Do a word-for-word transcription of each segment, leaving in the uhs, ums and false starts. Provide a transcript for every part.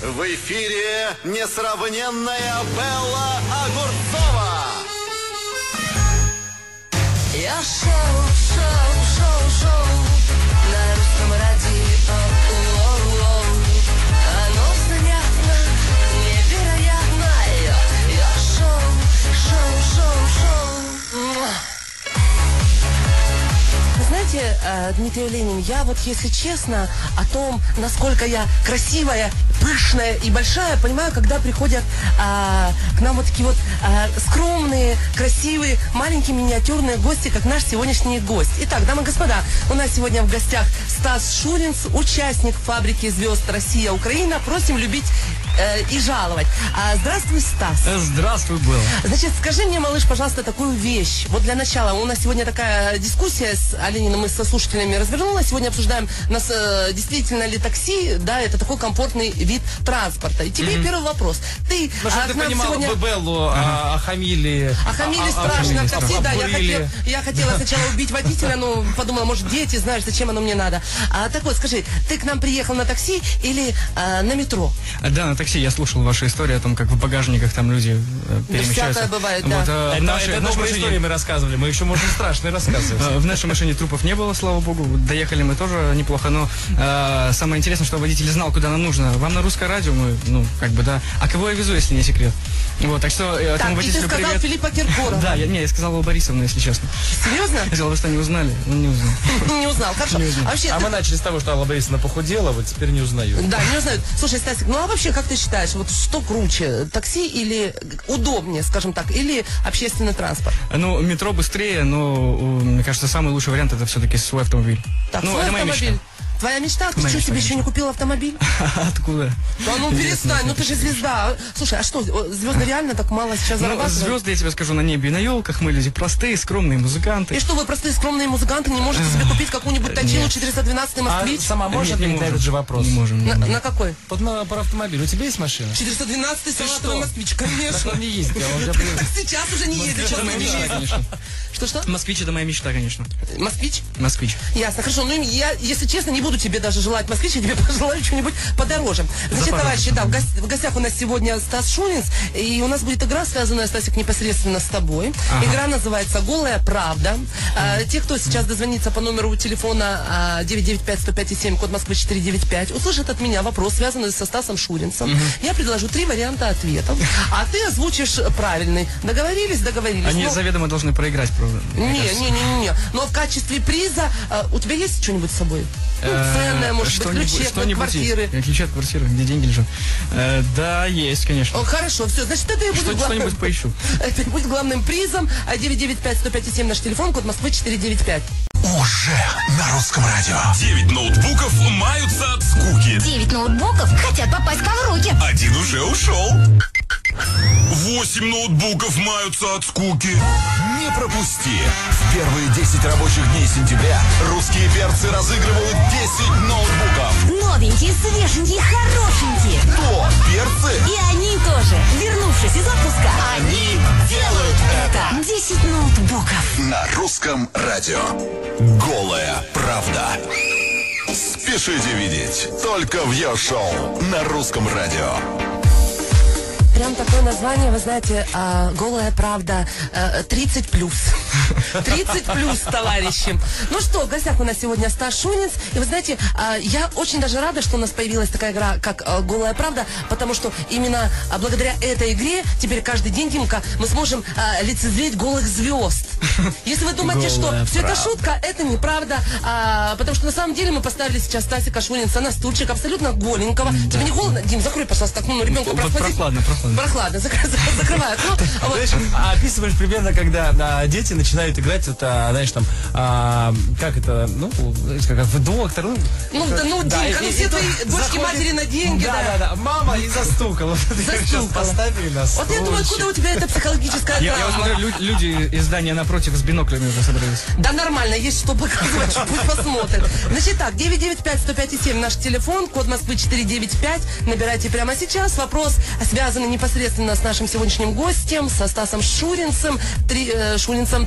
В эфире несравненная Белла Огурцова. Я шоу, шоу, шоу, шоу на русском радио. Оно занятно, невероятно. Я, я шоу, шоу, шоу, шоу. Знаете, Дмитрий Ленин, я вот, если честно, о том, насколько я красивая, пышная и большая, понимаю, когда приходят а, к нам вот такие вот а, скромные, красивые, маленькие, миниатюрные гости, как наш сегодняшний гость. Итак, дамы и господа, у нас сегодня в гостях Стас Шуринц, участник «Фабрики звезд Россия-Украина». Просим любить э, и жаловать. А, здравствуй, Стас. Здравствуй, Белла. Значит, скажи мне, малыш, пожалуйста, такую вещь. Вот для начала, у нас сегодня такая дискуссия с Олениным, мы со слушателями развернулась. Сегодня обсуждаем, нас, э, действительно ли такси, да, это такой комфортный вид транспорта. И тебе mm-hmm. первый вопрос. Ты, ну, а, ты понимал, сегодня... Беллу ага. охамили. Охамили а, страшно в такси, да. Я, хотел, я хотела сначала убить водителя, но подумала, может, дети, знаешь, зачем оно мне надо. А, так вот, скажи, ты к нам приехал на такси или а, на метро? Да, на такси. Я слушал ваши истории о том, как в багажниках там люди перемещаются. Всякое бывает, вот, да. А, это в нашей, это в нашей новые машине... истории мы рассказывали. Мы еще можем страшные рассказывать. В нашей машине трупов не было, слава богу. Доехали мы тоже неплохо, но э, самое интересное, что водитель знал, куда нам нужно. Вам на русское радио мы, ну, как бы, да. А кого я везу, если не секрет? Вот, так что э, так, этому водителю водителю сказал привет. Филиппа Киркорова. Да, я, не, я сказал его Борисовна, если честно. Серьезно? Я сказал, что не узнали, он не узнал. Не узнал, хорошо. А мы начали с того, что Алла Борисовна похудела, вот теперь не узнают. Да, не узнают. Слушай, Стасик, ну а вообще, как ты считаешь, вот что круче, такси или удобнее, скажем так, или общественный транспорт? Ну, метро быстрее, но, мне кажется, самый лучший вариант это все-таки свой автомобиль. Так, ну, свой это моя автомобиль. мечта. Твоя мечта? Ты Моя что, мечта, себе мечта. еще не купил автомобиль? Откуда? Да ну перестань, ну ты же звезда. Слушай, а что, звезды реально так мало сейчас Ну, зарабатывают? звезды, я тебе скажу, на небе и на елках. Мы люди простые, скромные музыканты. И что, вы простые скромные музыканты не можете себе купить какую-нибудь точилу Нет. четыреста двенадцать москвич? А сама можешь Нет, не ответить на можем. этот же вопрос? Не можем. не На, можем. на какой? Вот на, про автомобиль. У тебя есть машина? четыреста двенадцать салатовый что? москвич, Так конечно. он не ездит. а он тебя- Сейчас уже не ездит, сейчас Это моя не мечта, ездит. конечно. Что-что? Москвич это моя мечта, конечно. Москвич? Москвич. Ясно, хорошо. Ну, я, если честно, не буду тебе даже желать москвич, я тебе пожелаю что-нибудь подороже. Значит, Запорожец. товарищи, да, в, гос- в гостях у нас сегодня Стас Шуринц, и у нас будет игра, связанная, Стасик, непосредственно с тобой. Ага. Игра называется «Голая правда». А, те, кто сейчас дозвонится по номеру телефона а, девять девять пять сто пять семь, код Москвы четыре девять пять, услышит от меня вопрос, связанный со Стасом Шуринцем. Угу. Я предложу три варианта ответов, а ты озвучишь правильный. Договорились? Договорились. Они Ну, заведомо должны проиграть, правда. не, не, не, не, не. Но в качестве приза а, у тебя есть что-нибудь с собой? Ну, ценное, может быть, ключи от квартиры. Есть. Ключи от квартиры, где деньги лежат. Э, да, есть, конечно. О, хорошо, все, значит, это и будет Что, главным, что-нибудь поищу. это и будет главным призом. А девять девять пять сто пять семь наш телефон, код Москвы четыре девять пять. Уже на русском радио. Девять ноутбуков маются от скуки. Девять ноутбуков хотят попасть к вам в руки. Один уже ушел. Восемь ноутбуков маются от скуки. Не пропусти. В первые десять рабочих дней сентября русские перцы разыгрывают десять ноутбуков. Новенькие, свеженькие, хорошенькие. Кто? Перцы? И они тоже, вернувшись из отпуска, Они делают это. десять ноутбуков. На русском радио. Голая правда. Спешите видеть только в Йо-шоу на русском радио. Прям такое название, вы знаете, а, «Голая правда», а, тридцать плюс. тридцать плюс, товарищи. Ну что, в гостях у нас сегодня Стас Шуринц. И вы знаете, а, я очень даже рада, что у нас появилась такая игра, как а, «Голая правда», потому что именно а, благодаря этой игре теперь каждый день, Димка, мы сможем а, лицезреть голых звезд. Если вы думаете, что все это шутка, это неправда. А, потому что на самом деле мы поставили сейчас Стасика Шуринца на стульчик абсолютно голенького. Тебе не холодно? Дим, закрой, пожалуйста, окно, ну, ребенка прохладить. Прохладно, прохладно. Прохладно, закрывай окно. А вот. Знаешь, а описываешь примерно, когда а, дети начинают играть, вот, а, знаешь, там, а, как это, ну, как в доктор. Ну, Ну, да, ну, да, Димка, и- ну и- все и твои тут дочки заходит- матери на деньги, да. да. Да, да, мама и застукала. Сейчас Застукала. поставили нас. Вот я думаю, откуда у тебя эта психологическая Я, я вот травма? смотрю, лю- люди из здания напротив с биноклями уже собрались. Да нормально, есть что показывать, пусть посмотрят. Значит так, девять девять пять сто пять семь наш телефон, код Москвы четыре девять пять. Набирайте прямо сейчас. Вопрос связанный непосредственно с нашим сегодняшним гостем, со Стасом Шуринцем. Три, э, Шуринцем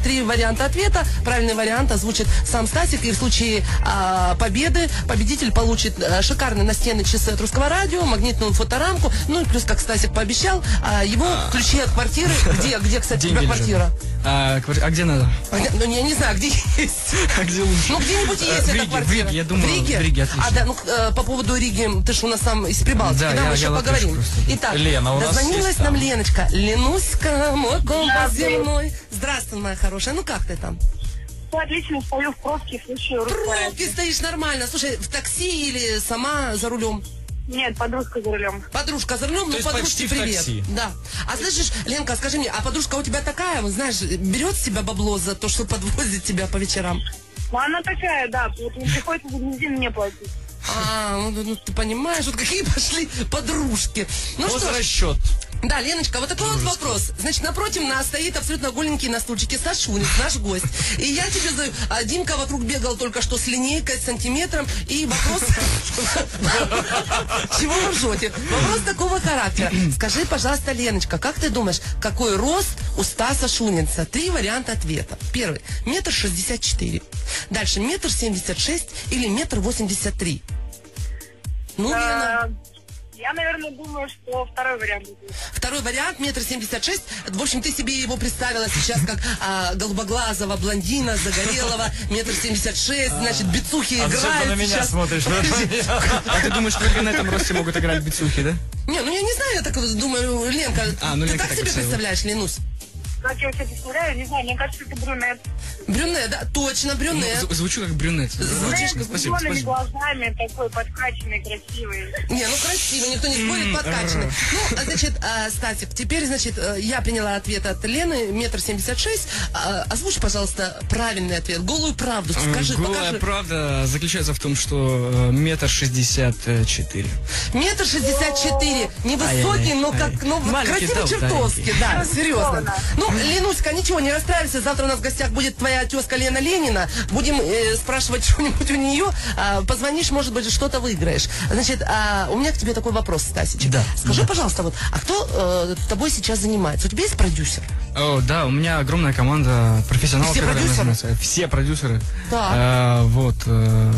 три варианта ответа. Правильный вариант озвучит сам Стасик. И в случае а, победы победитель получит а, шикарные настенные часы от Русского радио, магнитную фоторамку. Ну и плюс, как Стасик пообещал, а, его ключи от квартиры. Где, где, кстати, у тебя квартира? А, квар- а где надо? А где- ну, я не знаю, где есть. А где лучше? Ну, где-нибудь есть В эта Риге, в квартира. Риге, я думаю, в Риге? в Риге, отлично. А, да, ну, э, по поводу Риги, ты же у нас сам из Прибалтики, Да, да, я- мы еще я латыш поговорим. просто. Итак, Лена, у нас дозвонилась есть нам там. Леночка. Ленуська, мой компас земной. Здравствуй, моя хорошая. Ну, как ты там? Я отлично стою в пробке, слушаю русское Пробки радио. стоишь нормально. Слушай, в такси или сама за рулем? Нет, подружка за рулем. Подружка за рулем, ну, есть подружке почти в привет. такси. Да. А слышишь, Ленка, скажи мне, а подружка у тебя такая, вот, знаешь, берет с тебя бабло за то, что подвозит тебя по вечерам? Ну, она такая, да, вот не приходится за неделю мне платить. А, ну, ну, ты понимаешь, вот какие пошли подружки. Ну что ж, Возвращет. да, Леночка, вот такой вот вопрос. Значит, напротив нас стоит абсолютно голенький на стульчике Сашунец, наш гость. И я тебе задаю, а Димка вокруг бегал только что с линейкой, с сантиметром. И вопрос... Чего вы ржете? Вопрос такого характера. Скажи, пожалуйста, Леночка, как ты думаешь, какой рост у Стаса Шунинца? Три варианта ответа. Первый. Метр шестьдесят четыре. Дальше метр семьдесят шесть или метр восемьдесят три. Ну, Лена... А, Я, наверное, думаю, что второй вариант будет. Второй вариант, метр семьдесят шесть. В общем, ты себе его представила сейчас как а, голубоглазого блондина, загорелого, метр семьдесят шесть, значит, бицухи А ты играют на меня сейчас. смотришь. да? А ты думаешь, только на этом росте могут играть бицухи, да? Не, ну я не знаю, я так вот думаю, Ленка, А, ну, ты Ленка так так себе представила. представляешь, Ленусь? Как я себя представляю, не знаю, мне кажется, это брюнет. Брюнет, да, точно, Ну, брюнет. з- звучу как брюнет. Звучишь Брюнет с Спасибо, зелеными спасибо. глазами, такой подкачанный, красивый. Не, ну красиво, никто не спорит, подкачанный. Ну, а, значит, а, Стасик, теперь, значит, э, я приняла ответ от Лены, метр семьдесят шесть. А, озвучь, пожалуйста, правильный ответ, голую правду, скажи, Голая покажи. правда заключается в том, что э, метр шестьдесят четыре. Метр шестьдесят четыре. Невысокий, но как, ну, Маленький, красиво да, чертовски, да, серьезно. Безусловно. Ну, Ленуська, ничего, не расстраивайся. Завтра у нас в гостях будет твоя тезка Лена Ленина. Будем э, спрашивать что-нибудь у нее. А, позвонишь, может быть, что-то выиграешь. Значит, а, у меня к тебе такой вопрос, Стасичек. Да. Скажи, пожалуйста, вот, а кто э, тобой сейчас занимается? У тебя есть продюсер? О, да, у меня огромная команда профессионалов, Все которые продюсеры? занимаются. Все продюсеры. Так. Э, вот. э,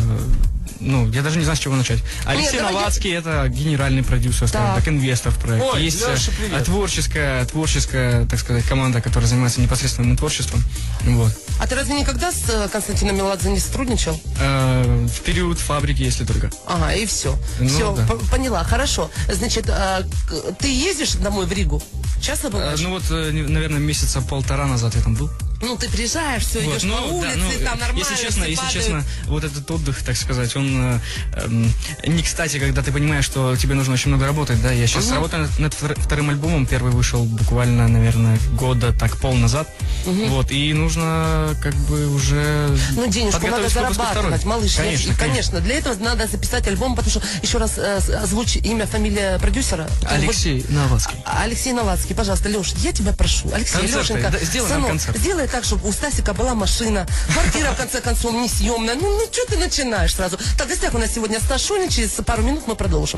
ну, я даже не знаю, с чего начать. Алексей давай Новацкий это генеральный продюсер, скажем Так. так, инвестор в проект. Ой, Есть э, Леша, привет. творческая, творческая, так сказать, команда, которая занимается непосредственным творчеством. Вот. А ты разве никогда с э, Константином Меладзе не сотрудничал? Э, в период фабрики, если только. Ага, и все. Ну, все, да. поняла, хорошо. Значит, а, к- ты ездишь домой в Ригу? Часто Э, бываешь? ну вот, э, не- наверное, месяца полтора назад я там был. Ну, ты приезжаешь, все, Вот, идешь ну, по да, улице, ну, там нормально, если честно, все если падают. честно, вот этот отдых, так сказать, он э, эм, не кстати, когда ты понимаешь, что тебе нужно очень много работать, да. Я сейчас работаю над, над втор- вторым альбомом, первый вышел буквально, наверное, года так пол назад, вот, и нужно как бы уже Ну, денежку надо подготовиться к выпуску зарабатывать, второй. малыш. я- Конечно, и, конечно, для этого надо записать альбом, потому что, еще раз, э, с- озвучь имя, фамилия продюсера. Алексей Новацкий. Вот, а- Алексей Новацкий, пожалуйста, Леш, я тебя прошу. Алексей, Концерты, Лешенька, да, сделай нам сынок, концерт. сделай так, чтобы у Стасика была машина, квартира, в конце концов, несъемная. Ну, ну, что ты начинаешь сразу? Так, в гостях у нас сегодня Стас Шунин, через пару минут мы продолжим.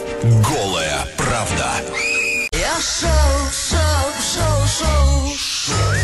Голая правда. Я шоу, шоу, шоу, шоу.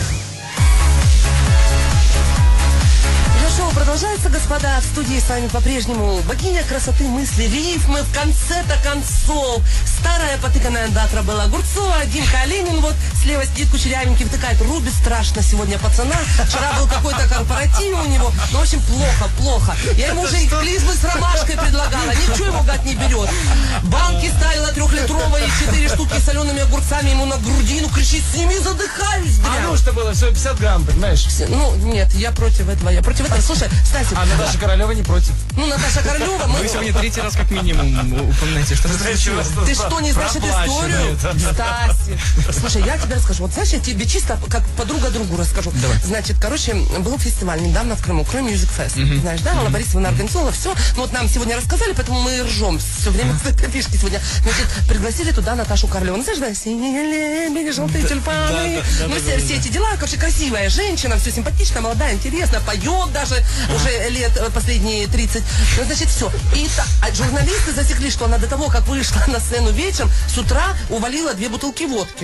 Шоу продолжается, господа. В студии с вами по-прежнему богиня красоты мысли, рифмы в конце-то концов. Старая потыканная датра была Огурцова, Димка Ленин вот слева сидит кучерявенький, втыкает, рубит страшно сегодня пацана. Вчера был какой-то корпоратив у него. Ну, в общем, плохо, плохо. Я ему уже и клизмы с ромашкой предлагала. Ничего его, гад, не берет. Банки ставила трехлитровые, четыре штуки с солеными огурцами ему на грудину. Кричит, сними, задыхаюсь, А дрянь. ну что было, всего пятьдесят грамм, понимаешь? Ну, нет, я против этого, я против этого. Слушай, Стасик, А Наташа Королева не против. ну, Наташа Королева, мы... Вы сегодня третий раз как минимум упоминаете, что случилось. Ты что, не знаешь эту историю? Стасик. Слушай, я тебе расскажу. Вот знаешь, я тебе чисто как подруга другу расскажу. Значит, короче, был фестиваль недавно в Крыму, Крым Music Fest. Знаешь, да, Алла Борисовна организовала все. Ну вот нам сегодня рассказали, поэтому мы ржем все время с этой фишки сегодня. Значит, пригласили туда Наташу Королеву. Ну, знаешь, да, синие лебеди, желтые тюльпаны. Ну, все, все эти дела. Короче, красивая женщина, все симпатично, молодая, интересно, поет даже уже лет э, последние тридцать. Ну, значит, все. И та- а журналисты засекли, что она до того, как вышла на сцену вечером, с утра увалила две бутылки водки.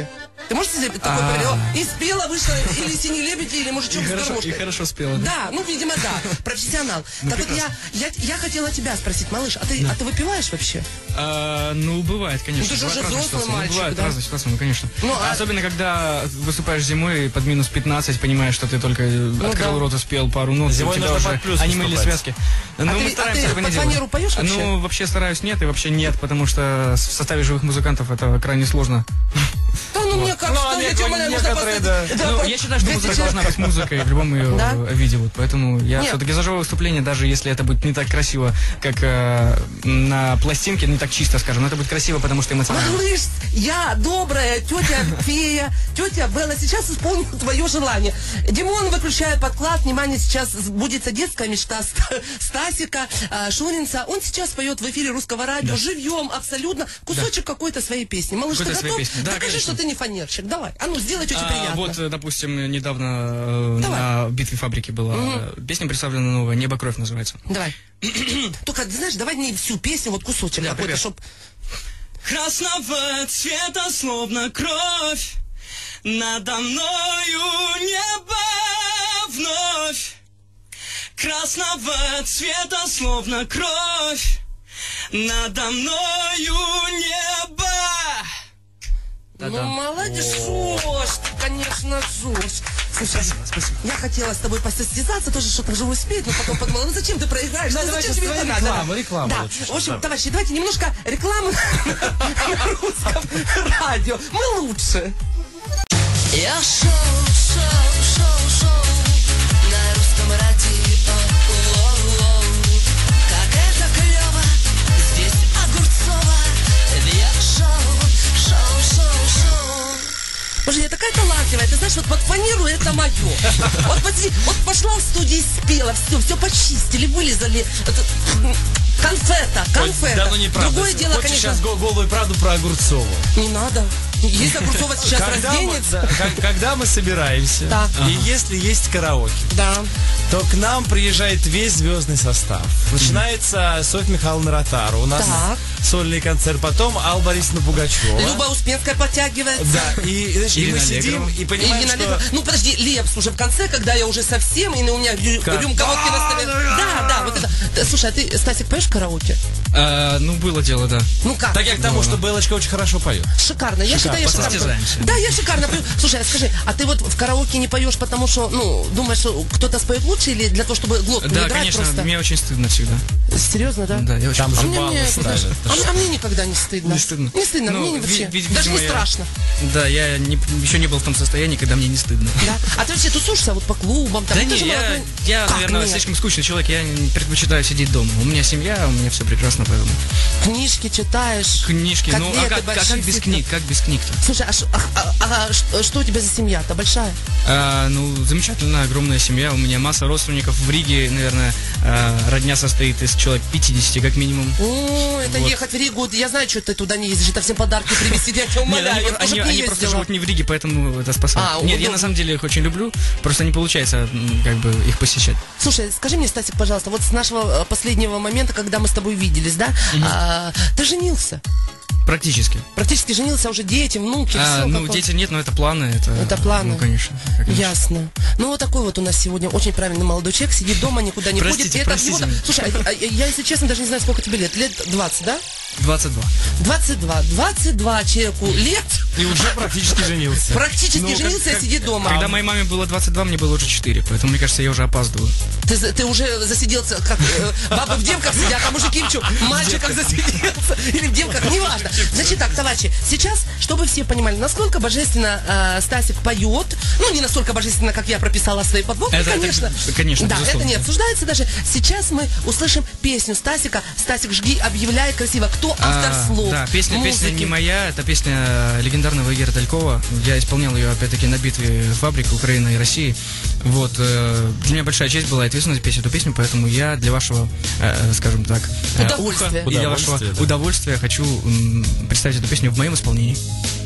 Ты можешь себе такое А. говорить? О, и спела, вышла, или «Синий лебедь», или «Мужичок И с хорошо, и гармошкой». хорошо спела. Да? Да, ну, видимо, да. Профессионал. Ну, Так вот я, я, я хотела тебя спросить, малыш, а ты, а ты выпиваешь вообще? А, ну, бывает, конечно. Ну, ты же Бывают уже разные взрослый ситуации. Ну, мальчик, бывают да? разные ситуации, ну, конечно. Ну, а- Особенно, когда выступаешь зимой под минус пятнадцать, понимаешь, что ты только открыл да. рот и спел пару нот, Зимой у тебя нужно уже под плюс онемели выступать. связки. Ну, ты- мы а стараемся ты этого не под делать. фанеру поешь вообще? Ну, вообще стараюсь нет, и вообще нет, потому что в составе живых музыкантов это крайне сложно. Да, ну, мне кажется, Ну, а я неко- тебя умоляю, можно некоторые, поставить. да. Ну, про- я считаю, что двести музыка человек. должна быть музыкой в любом ее Да? э, виде, вот, поэтому я Нет. все-таки за живое выступление, даже если это будет не так красиво, как э, на пластинке, не так чисто, скажем, но это будет красиво, потому что эмоционально. Малыш, я добрая тетя фея, тетя Белла, сейчас исполню твое желание. Димон выключает подклад, внимание, сейчас сбудется детская мечта Ст- Стасика а, Шунинца. Он сейчас поет в эфире русского радио, живьем, абсолютно, кусочек какой-то своей песни. Малыш, ты Какой-то своей готов? песни. Да, Докажи, конечно. что ты не фанерщик, давай. А ну, сделай тете А, приятно. вот, э, допустим, недавно э, Давай. на битве фабрики была э, песня представлена новая, «Небо кровь» называется. Давай. Только, знаешь, давай не всю песню, вот кусочек Да, какой-то, привет. чтоб... Красного цвета, словно кровь, надо мною небо вновь. Красного цвета, словно кровь, надо мною небо. Ну, молодец, жжешь, ты, конечно, жжешь. Слушай, спасибо. я хотела с тобой посостязаться, тоже что-то живой спеть, но потом подумала, ну зачем ты проиграешь? Да, Ну, давай зачем сейчас тебе это твоя надо? реклама, реклама Да, лучше, в общем, да. товарищи, давайте немножко рекламы на русском радио. Мы лучше. Я шоу, шоу, шоу, шоу на русском радио. Воу-воу. Как это клево, здесь Огурцова. Я шоу, шоу, шоу, шоу. Боже, я такая талантливая, ты знаешь, вот под фанеру это мое. Вот, посмотри, вот пошла в студии, спела, все, все почистили, вылезали. Это, конфета, конфета. Да, ну неправда. Другое дело, Хочешь конечно, сейчас го- голую правду про Огурцову? не надо. Если Огурцова сейчас Когда мы, разденется, да, как- когда мы собираемся, Так. и если есть караоке, да. то к нам приезжает весь звездный состав. Начинается Софья Михайловна Ротару, у нас Так. сольный концерт, потом Алла Борисовна Пугачева. Люба Успенская подтягивается. Да, и, знаешь, и Ирина мы сидим Аллегрова. и понимаем, Ирина что... Аллегрова. Ну подожди, Лепс уже в конце, когда я уже совсем, и у меня рю- Как? рюмка водки на столе. Да, да, вот это. Да, слушай, а ты, Стасик, поешь в караоке? А, ну, было дело, да. Ну как? Так я к тому, что Белочка очень хорошо поет. Шикарно. Я считаю, я шикарно. Посостязаемся. Да, я шикарно пою. Слушай, а скажи, а ты вот в караоке не поешь, потому что, ну, думаешь, что кто-то споет лучше или для того, чтобы глотку не Да, драть конечно, просто? мне очень стыдно всегда. Серьезно, да? Да, я очень Там А же мне, баллы мне, ставят. знаешь, Ты а, что? а мне никогда не стыдно. Не стыдно. Не стыдно, Ну, мне не ви- вообще. ви- Даже видимо, не я- страшно. Да, я не- еще не был в том состоянии, когда мне не стыдно. Да? А ты вообще тусуешься вот по клубам? Там, Да ты не, же я, молодой. я Как наверное, нет? слишком скучный человек, я не- предпочитаю сидеть дома. У меня семья, у меня все прекрасно, поэтому. Книжки читаешь. Книжки, ну а котлеты как, как большие без сытные. книг, как без книг-то? Слушай, а, ш- а- а- а ш- что у тебя за семья-то большая? А, ну, замечательная, огромная семья, у меня масса родственников в Риге, наверное, а, родня состоит из человек пятидесяти как минимум. О, это Вот. ехать в Ригу. Я знаю, что ты туда не ездишь. Это всем подарки привезти. Я тебя Нет, умоляю. они, Я про- тоже они- б не они просто ездила. живут не в Риге, поэтому это спасает. А, Нет, я удобно. на самом деле их очень люблю, просто не получается м, как бы их посещать. Слушай, скажи мне, Стасик, пожалуйста, вот с нашего э, последнего момента, когда мы с тобой виделись, да, а, ты женился. Практически. Практически женился, уже дети, внуки, А, все. ну, дети нет, но это планы. Это, Это планы. Ну, конечно. как иначе. Ясно. Ну, вот такой вот у нас сегодня очень правильный молодой человек, сидит дома, никуда не Простите, ходит. И это простите его-то- меня. Слушай, а- а я, если честно, даже не знаю, сколько тебе лет. Лет двадцать, да? двадцать два. двадцать два. двадцать два человеку лет, И уже практически женился. практически Ну, как- женился, как- а сидит дома. Когда моей маме было двадцать два, мне было уже четыре, поэтому, мне кажется, я уже опаздываю. Ты, за- ты уже засиделся, как э, бабы в девках сидят, а мужики в чем? Мальчиках засиделся. Или в девках, неважно. Значит так, товарищи, сейчас, чтобы все понимали, насколько божественно э, Стасик поет, ну, не настолько божественно, как я прописала свои подводки, Это- это, конечно. конечно, Да, безусловно. это не обсуждается даже. Сейчас мы услышим песню Стасика. Стасик, жги, объявляй красиво, кто автор А, слов. Да, песня, песня музыки. не моя, это песня легендарного Игоря Талькова. Я исполнял ее, опять-таки, на битве фабрик Украины и России. Вот, э, для меня большая честь была и ответственность петь эту песню, поэтому я для вашего, э, скажем так, э, Удовольствия. уха и для вашего Удовольствия, да. удовольствия хочу м, представить эту песню в моем исполнении.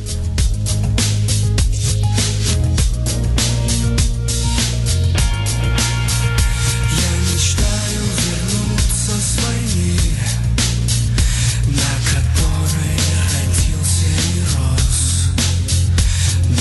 Я мечтаю вернуться с войны, на которой я родился и рос.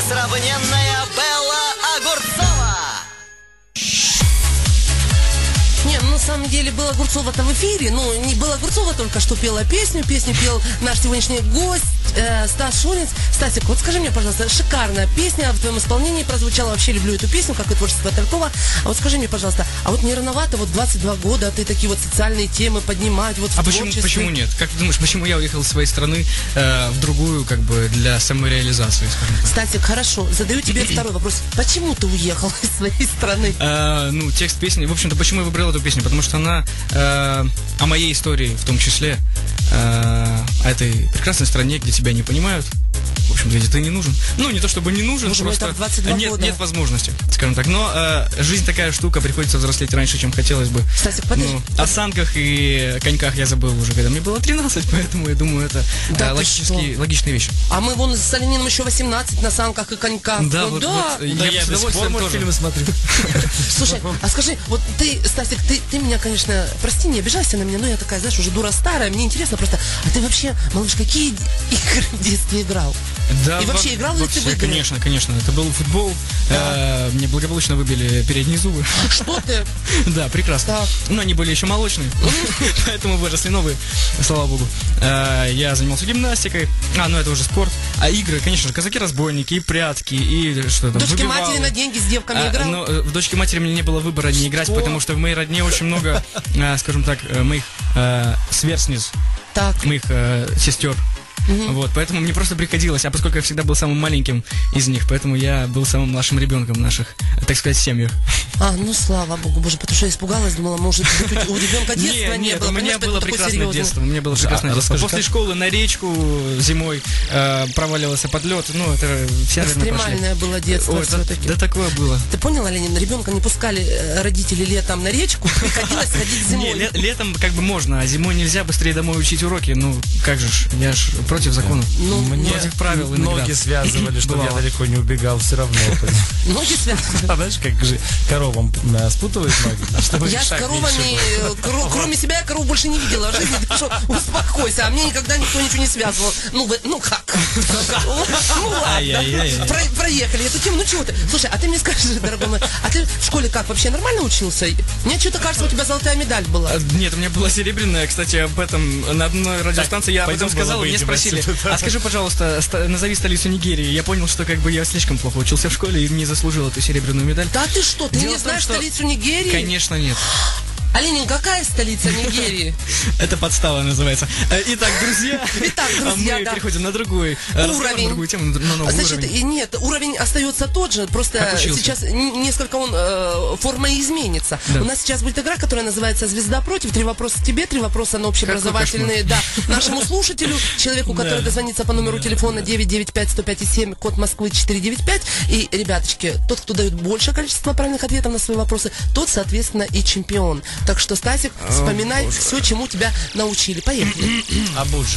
Несравненная Белла Огурцова. Не, ну, на самом деле Белла Огурцова-то в эфире. Ну, не Белла Огурцова только что пела песню. Песню пел наш сегодняшний гость э, Стас Шунец. Стасик, вот скажи мне, пожалуйста, шикарная песня в твоем исполнении прозвучала. Вообще люблю эту песню, как и творчество Талькова. А вот скажи мне, пожалуйста, а вот не рановато, вот двадцать два года, а ты такие вот социальные темы поднимать, вот в А почему, творчестве? почему нет? Как ты думаешь, почему я уехал из своей страны э, в другую, как бы, для самореализации, скажем так? Стасик, хорошо, задаю тебе второй вопрос. Почему ты уехал из своей страны? Э, ну, текст песни, в общем-то, почему я выбрал эту песню? Потому что она э, о моей истории, в том числе, э, о этой прекрасной стране, где тебя не понимают. В общем-то, где ты не нужен. Ну, не то чтобы не нужен, Может, просто это двадцать два нет, года. нет возможности, скажем так. Но э, жизнь такая штука, приходится взрослеть раньше, чем хотелось бы. Стасик, подожди. Ну, о санках и коньках я забыл уже, когда мне было тринадцать, поэтому я думаю, это Да э, ты логические, что? логичные вещи. А мы вон с Олениным еще восемнадцать на санках и коньках. Да, Ну, вот, да. вот, Да, я, я с до сих пор удовольствием тоже. мультфильмы смотрю. Слушай, а скажи, вот ты, Стасик, ты, ты меня, конечно, прости, не обижайся на меня, но я такая, знаешь, уже дура старая, мне интересно просто, а ты вообще, малыш, какие игры в детстве играл? Да, И вообще во- играл ли ты вообще, в игры? Конечно, конечно. Это был футбол. Э, Мне благополучно выбили передние зубы. Что ты? Да, прекрасно. Так. Но они были еще молочные, поэтому выросли новые, слава богу. Э, Я занимался гимнастикой. А, ну это уже спорт. А игры, конечно же, казаки-разбойники, и прятки, и что там, Дочки выбивалы. матери на деньги с девками А, играл? но, э, в «Дочке матери» мне не было выбора не играть, Что? потому что в моей родне очень много, э, скажем так, э, моих э, сверстниц, Так. моих э, сестер. Вот, поэтому мне просто приходилось, а поскольку я всегда был самым маленьким из них, поэтому я был самым младшим ребенком в наших, так сказать, семьях. А, ну слава богу, боже, потому что я испугалась, думала, может быть, у ребенка детства не нет, было. у меня понимаешь, было поэтому такой прекрасное серьезный. детство. У меня было прекрасное а детство. расскажи, После как? школы на речку зимой э, проваливался под лед. Ну, это все, наверное, прошли. Экстремальное было детство Ой, да, все-таки. да такое было. Ты понял, Ленин, ребенка не пускали э, родители летом на речку, приходилось ходить зимой. Не, ле- летом как бы можно, а зимой нельзя быстрее домой учить уроки. Ну, как же ж, я ж против закона. Ну, Мне против правил иногда. ноги связывали, чтобы я Бывало. далеко не убегал все равно. Ноги связаны. А знаешь, как же коровам э, спутывают ноги, чтобы Я с шаг коровами, меньше был. э, кро- кроме себя, я коров больше не видела в жизни. Так что успокойся, а мне никогда никто ничего не связывал. Ну, вы- ну как? Ну ладно. Ай-яй-яй. Про- Проехали эту тему. Ну чего ты? Слушай, а ты мне скажи, дорогой мой, а ты в школе как, вообще нормально учился? Мне что-то кажется, у тебя золотая медаль была. А, Нет, у меня была серебряная, кстати, об этом на одной радиостанции я об этом пойдем было сказал, и мне выйдем спросили, отсюда. а скажи, пожалуйста, ста- назови столицу Нигерии. Я понял, что как бы я слишком плохо учился в школе и не заслужил эту серебряную медаль. Да ты что, ты Дело не в том, знаешь что- столицу Нигерии? Конечно, нет. А Ленин, какая столица Нигерии? Это подстава называется. Э, Итак, друзья, Итак, друзья, мы да. переходим на другой э, разговор, Уровень. на другую тему, на новый Значит, уровень. и нет, уровень остается тот же, просто Как учился. сейчас н- несколько он э, форма изменится. Да. У нас сейчас будет игра, которая называется «Звезда против». Три вопроса тебе, три вопроса на общеобразовательные. Да, нашему слушателю, человеку, который дозвонится по номеру телефона девять девять пять сто пять семь, код Москвы четыре девять пять. И, ребяточки, тот, кто дает большее количество правильных ответов на свои вопросы, тот, соответственно, и чемпион. Так что, Стасик, вспоминай все, чему тебя научили. Поехали. Абуджа.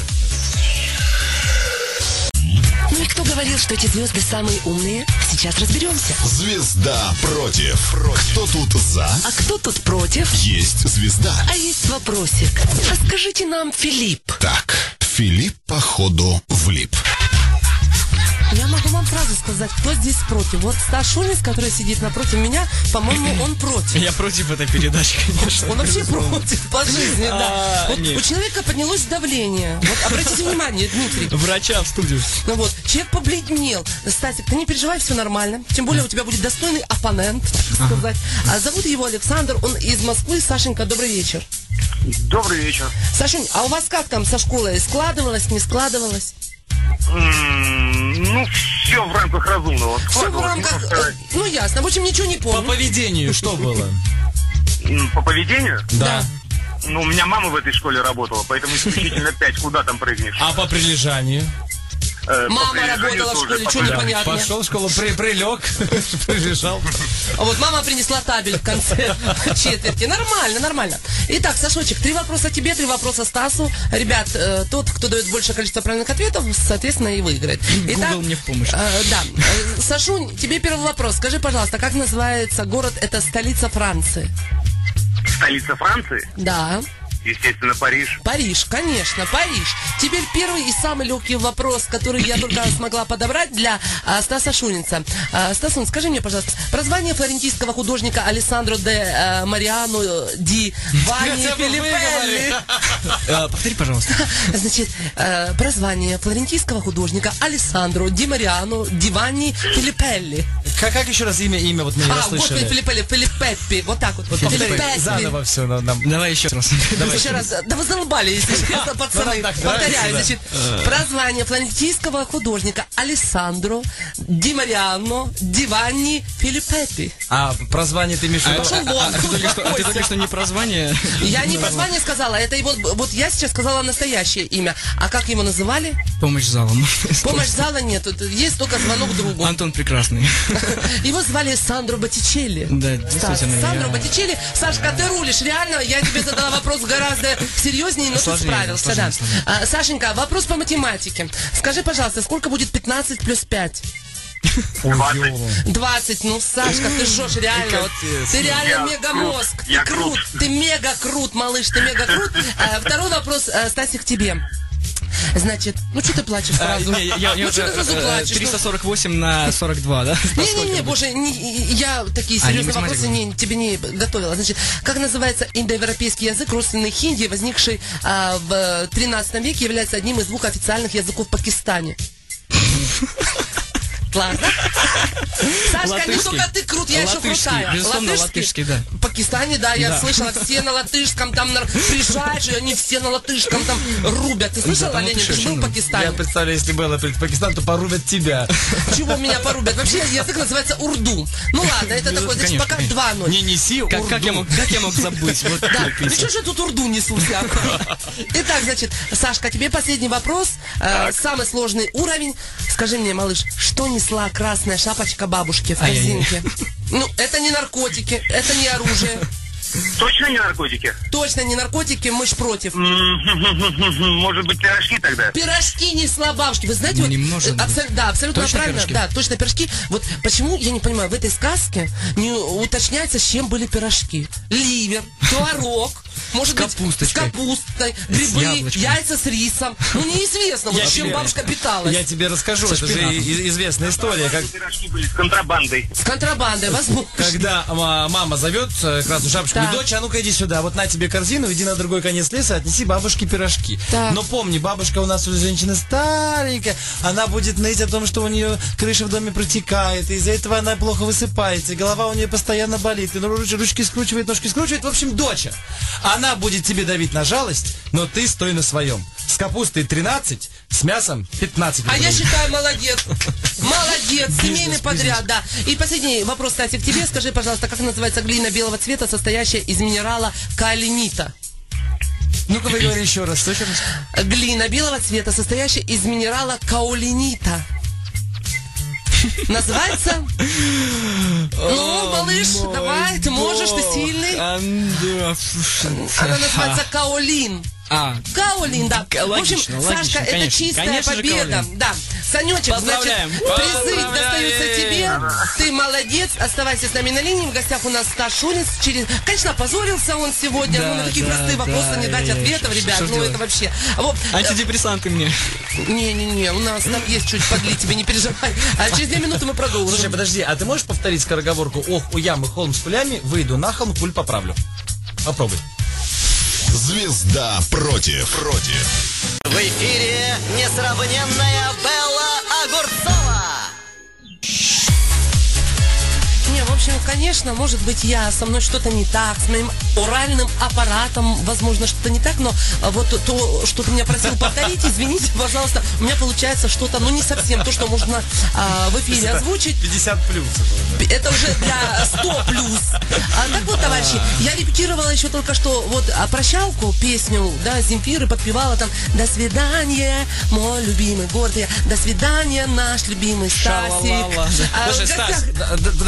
Ну и кто говорил, что эти звезды самые умные? Сейчас разберемся. Звезда против. Кто тут за? А кто тут против? Есть звезда. А есть вопросик. А скажите нам, Филипп. Так, Филипп, походу, влип. Я могу вам сразу сказать, кто здесь против. Вот Стас Шунец, который сидит напротив меня, по-моему, он против. Я против этой передачи, конечно. Он вообще против по жизни, да. А, Вот нет. у человека поднялось давление. Вот обратите внимание, Дмитрий. Врача в студию. Ну вот, человек побледнел. Стасик, ты не переживай, все нормально. Тем более у тебя будет достойный оппонент, так сказать. А зовут его Александр, он из Москвы. Сашенька, добрый вечер. Добрый вечер. Сашунь, а у вас как там со школой? Складывалось, не складывалось? М, Ну, все в рамках разумного. Все в Складывалось, рамках... ну, просто, э, Ну, ясно. В общем, ничего не По помню. поведению что было? м, По поведению? Да. Ну, у меня мама в этой школе работала, поэтому исключительно пять, куда там прыгнешь? А по прилежанию? Э, по Мама прилежанию работала в тоже, школе, по что прилежанию. непонятно. Пошел в школу, при, прилег, прилежал. А вот мама принесла табель в конце четверти. Нормально, нормально. Итак, Сашочек, три вопроса тебе, три вопроса Стасу. Ребят, э, тот, кто дает большее количество правильных ответов, соответственно, и выиграет. Итак, Google мне в помощь. э, да. Э, Сашунь, тебе первый вопрос. Скажи, пожалуйста, как называется город, это столица Франции? Столица Франции? Да. Естественно, Париж. Париж, конечно, Париж. Теперь первый и самый легкий вопрос, который я только смогла подобрать для а, Стаса Шунинца. А, Стас, скажи мне, пожалуйста, прозвание флорентийского художника Алессандро де а, Мариано ди Ванни Филиппелли. Повтори, пожалуйста. Значит, э, прозвание флорентийского художника Алессандро ди Мариано ди Ванни Филиппелли. Как, как еще раз имя, имя, вот мы не А, расслышали. господи, Филиппелли, Филиппеппи. Вот так вот. Вот повтори, Филиппеппи. заново все. Нам... Давай еще раз. Давай еще раз. Да вы задолбали, если честно, пацаны. Повторяю, значит, прозвание флорентийского художника Алессандро ди Мариано ди Ванни Филиппеппи. А прозвание ты имеешь в виду? Пошел вон. Ты только что- ты только что не прозвание. Я не прозвание сказала, это его, вот я сейчас сказала настоящее имя. А как его называли? Помощь залом. Помощь зала нет, тут есть только звонок другу. Антон прекрасный. Его звали Сандро Боттичелли. Да, Стас, действительно. Сандро я- Боттичелли. Сашка, ты рулишь, реально, я тебе задала вопрос гораздо серьезнее, но Сложнее, ты справился, сложнее, да. сложнее. А, Сашенька, вопрос по математике. Скажи, пожалуйста, сколько будет пятнадцать плюс пять? двадцать. Ну, Сашка, ты жжешь, реально. Вот, ты реально Я мегамозг. крут, Ты я крут. крут. Ты мега крут, малыш, ты мега крут. А, второй вопрос, а, Стасик, тебе. Значит, ну что ты плачешь А, сразу? не, я, я Ну уже что ты сразу э, плачешь? Ну, триста сорок восемь на сорок два, да? Не-не-не, боже, не- я такие А, не серьезные вопросы математику? не, тебе не готовила. Значит, как называется индоевропейский язык, родственный хинди, возникший а, в тринадцатом веке, является одним из двух официальных языков в Пакистане? Ладно. Сашка, не Латышский. только ты крут, я еще Латышский, крутая. безусловно, латышский, да. В Пакистане, да, я Да. слышала, все на латышском, там на- приезжаешь, и они все на латышском там рубят. Ты слышала, там Леня, ты латыши, же был в ну. Пакистане? Я представляю, если было в Пакистан, то порубят тебя. Чего меня порубят? Вообще язык называется урду. Ну ладно, это такой, значит, конечно, пока конечно. два ноль. Не неси Как, урду. как, я мог, как я мог забыть? Вот Да, как ну песня. что же я тут урду несу всякую? Итак, значит, Сашка, тебе последний вопрос. Э, самый сложный уровень. Скажи мне, малыш, что несла красная шапочка бабушки в Ай-яй-яй. корзинке? Ну, это не наркотики, это не оружие. Точно не наркотики? Точно не наркотики, мышь против. Может быть, пирожки тогда? Пирожки несла бабушки. Вы знаете, Ну, вот, немножко, э, да. абсо- да, абсолютно Точно правильно. пирожки? Да, точно пирожки. Вот почему, я не понимаю, в этой сказке не уточняется, с чем были пирожки. Ливер, творог, может С быть, с капусточкой. капустой, грибы, яблочком. яйца с рисом. Ну, неизвестно, вот Я с чем тебе- бабушка питалась. Я тебе расскажу, Со это же шпинатом. и- известная история, как Пирожки были с контрабандой. С контрабандой, возможно. когда а, мама зовет э, красную шапочку, Так. дочь, а ну-ка иди сюда, вот на тебе корзину, иди на другой конец леса, отнеси бабушке пирожки. Так. Но помни, бабушка у нас уже женщина старенькая, она будет ныть о том, что у нее крыша в доме протекает, и из-за этого она плохо высыпается, и голова у нее постоянно болит, и ну, руч- ручки скручивает, ножки скручивает. В общем, доча, она будет тебе давить на жалость, но ты стой на своем. С капустой тринадцать, с мясом пятнадцать. А я рублей. считаю, молодец. Молодец, семейный подряд, да. И последний вопрос, кстати, к тебе. Скажи, пожалуйста, как называется глина белого цвета, состоящая из минерала каолинита? Ну-ка, вы говори еще раз, что еще раз? Глина белого цвета, состоящая из минерала каолинита. Называется? Ну, малыш, давай, ты можешь, ты сильный. А, да, слушай. Она называется каолин. А, Каолин, да. В общем, Логично, Сашка, логично, это конечно. чистая Конечно же, победа. каолин. Да. Санечек, значит, Поздравляем. призы Поздравляем. достаются тебе. Ты молодец. Оставайся с нами на линии. В гостях у нас Стас Шунинц. Через... Конечно, опозорился он сегодня. Да, ну, на такие да, простые вопросы да, не дать я- ответов, что- ребят. что Ну, делать? это вообще. Вот. антидепрессанты мне. Не-не-не, у нас там есть чуть подлить, тебе не переживай. А через две минуты мы продолжим. Слушай, подожди, а ты можешь повторить скороговорку? Ох, у ямы холм с кулями, выйду на холм, куль поправлю. Попробуй. Звезда против. Против. В эфире несравненная Белла Огурцова. Не, в общем, конечно, может быть, я, со мной что-то не так, с моим оральным аппаратом, возможно, что-то не так, но а, вот то, что ты меня просил повторить, извините, пожалуйста, у меня получается что-то, ну, не совсем то, что можно а, в эфире озвучить. пятьдесят плюс. Это уже для сто плюс. А так вот, товарищи, я репетировала еще только что вот а, прощалку, песню, да, Земфиры подпевала там «До свидания, мой любимый город я, до свидания, наш любимый Стасик». Ша-ла-ла-ла. А, в Слушай, гостях- Стас, да, да, подожди, вот э,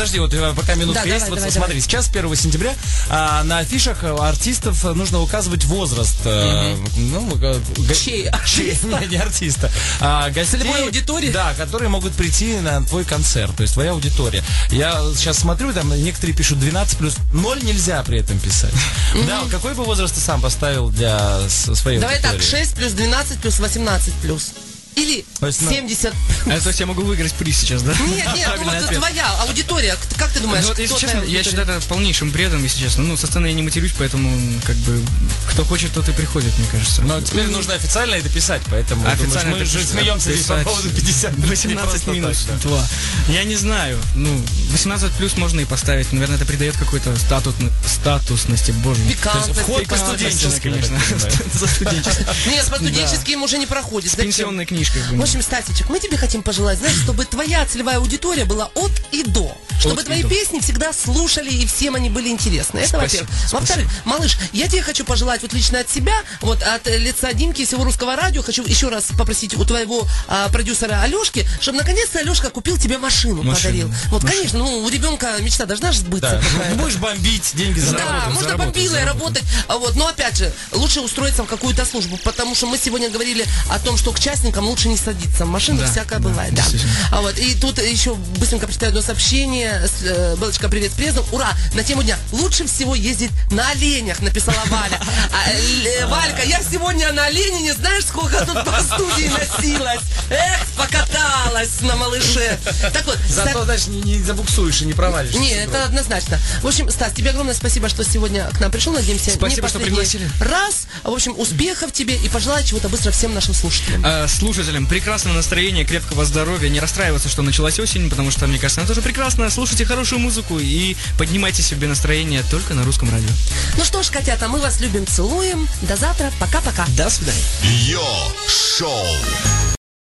пока, пока минутка Да, есть. давай, Вот давай, смотри, давай. сейчас первого сентября а, на афишах артистов нужно указывать возраст. а, ну, а, га- Чей? чей- не, не артиста. А, гостей, Целевой аудитории? Да, которые могут прийти на твой концерт. То есть твоя аудитория. Я сейчас смотрю, там некоторые пишут двенадцать плюс. ноль нельзя при этом писать. Да, какой бы возраст ты сам поставил для с- своей Давай так, аудитории? шесть плюс двенадцать плюс восемнадцать плюс. Или То есть, ну, семьдесят. А, то есть я могу выиграть приз сейчас, да? Нет, нет, ну Правильный вот ответ. твоя аудитория. Как ты думаешь, Ну, вот, кто если твоя честно, я аудитория? считаю это полнейшим бредом, если честно. Ну, со сцены я не матерюсь, поэтому, как бы, кто хочет, тот и приходит, мне кажется. Но теперь нужно официально это писать, поэтому Официально думаешь, мы это же смеемся здесь по писать. поводу пятьдесят. восемнадцать минус два. Я не знаю. Ну, восемнадцать плюс можно и поставить. Наверное, это придает какой-то статус, статусности, боже мой. Пикантность, вход по пикантность. студенчески, Конечно. я так понимаю. За студенческий. Нет, по студенческим уже не проходит. С Зачем? пенсионной книжкой. В общем, Стасичек, мы тебе хотим пожелать, знаешь, чтобы твоя целевая аудитория была от и до. Чтобы От и твои до. песни всегда слушали и всем они были интересны. Это, Спасибо, во-первых. Во-вторых, малыш, я тебе хочу пожелать вот лично от себя, вот от э, лица Димки и всего русского радио, хочу еще раз попросить у твоего а, продюсера Алешки, чтобы наконец-то Алешка купил тебе машину, Машину. подарил. Вот, конечно, ну, у ребенка мечта должна же сбыться. Да. какая-то. Будешь бомбить, деньги Да, заработать. можно заработать, бомбилой заработать. работать. А вот, но опять же, лучше устроиться в какую-то службу, потому что мы сегодня говорили о том, что к частникам лучше не садиться. В машину Да, всякое да, бывает, да. действительно. А вот, и тут еще быстренько прочитаю одно сообщение. С, э, Белочка, привет с приездом. Ура! На тему дня. Лучше всего ездить на оленях, написала Валя. А, э, Валька, я сегодня на олене, не знаешь, сколько тут по студии носилась. Эх, покаталась на малыше. Так вот, Зато, Стас- значит, не, не забуксуешь и не провалишь. не, это однозначно. В общем, Стас, тебе огромное спасибо, что сегодня к нам пришел. Надеемся, Спасибо, не что последний пригласили. раз. В общем, успехов тебе и пожелаю чего-то быстро всем нашим слушателям. А, слушателям прекрасного настроения, крепкого здоровья, не расстраиваться, что началась осень, потому что, мне кажется, она тоже прекрасна. Слушайте хорошую музыку и поднимайте себе настроение только на русском радио. Ну что ж, котята, мы вас любим, целуем. До завтра. Пока-пока. До свидания. Йо-шоу.